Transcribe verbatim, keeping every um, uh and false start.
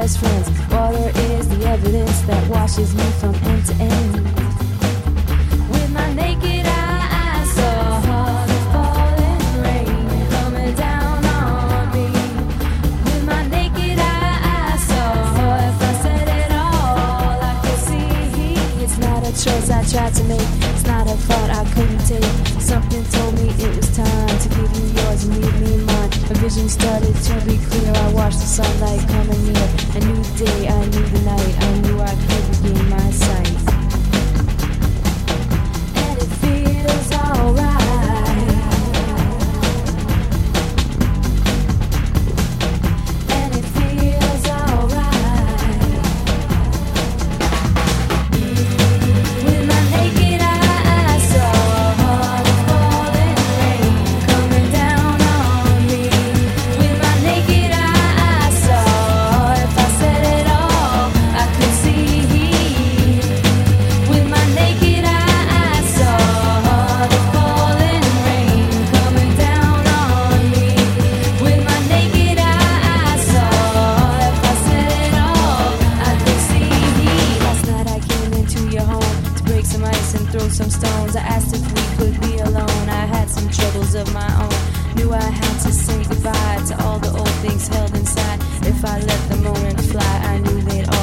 best friends. Water is the evidence that washes me from end to end. With my naked eye, I saw the falling rain coming down on me. With my naked eye, I saw, if I said it all, I could see. It's not a choice I tried to make, it's not a thought I couldn't take. Something told me it was time to give you yours and leave me mine. My vision started to be clear, I watched the sunlight coming near. I knew the day, I knew the night, I knew I could regain my sight. And it feels alright. And it feels alright. With my naked eye, I saw the falling rain coming down on me. With my naked eye, I saw, if I said it all, I could see. With my naked eye, I saw the falling rain coming down on me. With my naked eye, I saw, if I said it all, I could see. Last night I came into your home to break some ice and throw some stones. I asked if we could be alone. I had some troubles of my own. Knew I had to say goodbye to all the old things held inside. If I let the moment fly, I knew they'd